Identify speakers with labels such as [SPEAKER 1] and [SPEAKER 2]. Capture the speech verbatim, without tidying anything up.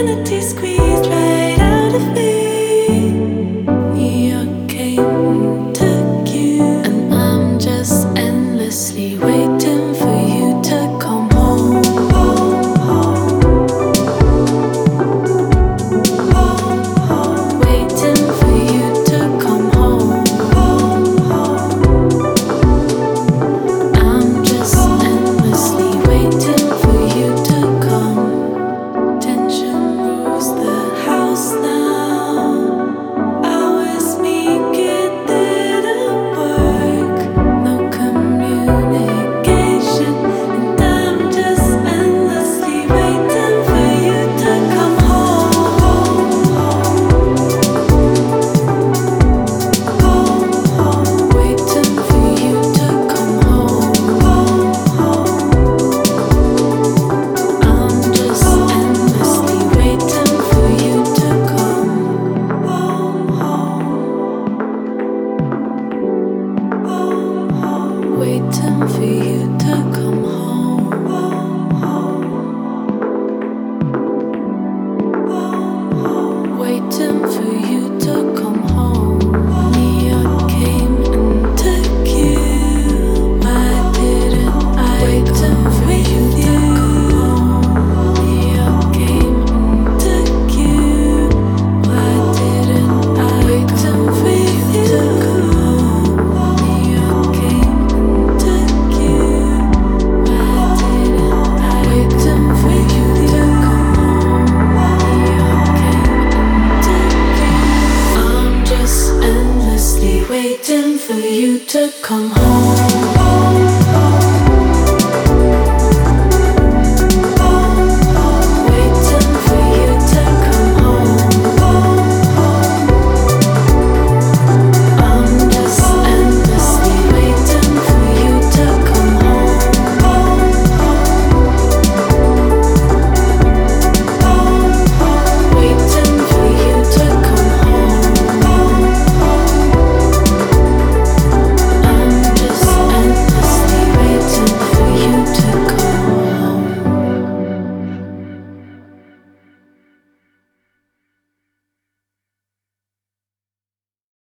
[SPEAKER 1] humanity squeezed right out of me. New York came and took you, and I'm just endlessly waiting for you to come home. Home, home. Home, home. Waiting for you to come home. Home, home. I'm just endlessly waiting for you to come. Tension rules the house now. Hours meet it didn't work. No communication, and I'm just endlessly waiting for you to come home. Home, home. Waiting for you to come home. I'm just endlessly waiting for you to come home, home, home, home. Waiting for you to come home, home, home, home. Waiting for you to come home. New York came and took you. Why didn't I waiting for you to come home? New York came and took you. Why didn't I waiting for you to come home? New York came and took you. Why didn't I waiting for you to come home? New York came and took you. I'm just endlessly waiting for you to come home.